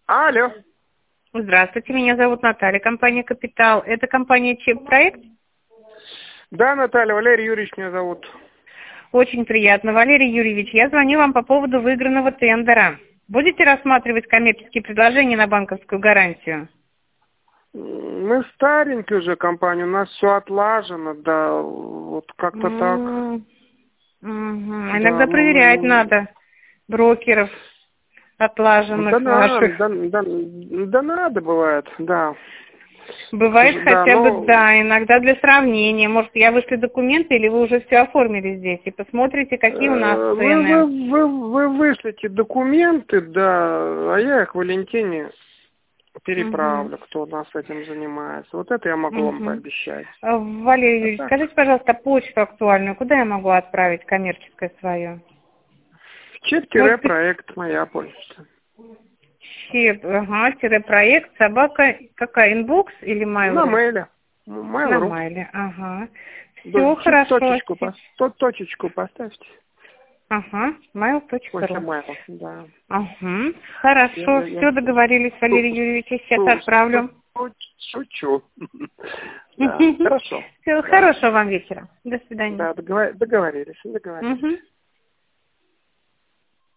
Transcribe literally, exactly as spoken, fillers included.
Алло. Здравствуйте, меня зовут Наталья, компания «Капитал». Это компания «Чип-проект»? Да, Наталья, Валерий Юрьевич меня зовут. Очень приятно. Валерий Юрьевич, я звоню вам по поводу выигранного тендера. Будете рассматривать коммерческие предложения на банковскую гарантию? Мы старенькие уже компания, у нас все отлажено, да, вот как-то так. М, мгм. Да, Иногда ну, проверять ну, надо брокеров отлаженных да, надо, ваших. да, да, да надо бывает, да. Бывает Да, хотя бы, но да, иногда для сравнения. Может, я вышли документы, или вы уже все оформили здесь, и посмотрите, какие у нас э, вы, вы, цены. вы, вы вышлите документы, да, а я их Валентине Угу. переправлю, кто у нас этим занимается. Вот это я могу вам Угу. пообещать. Валерий А Юрьевич, так, скажите, пожалуйста, почту актуальную, куда я могу отправить коммерческое свое? Может быть, чип-проект моя почта. чип, ага, тире проект, собака, какая, инбокс или На mail.ru? мейле. На Mail.ru. майле, ага. Да, Все чуть хорошо. точечку, пос- то- точечку поставьте. Ага, После mail.ru. mail, да. Ага, Я, хорошо, я, я все шу- договорились, Валерий шу- Юрьевич, я сейчас шу- отправлю. шу- шучу. Да, хорошо. Всего Да, хорошего вам вечера. До свидания. да, договор- договорились, договорились. Мгм.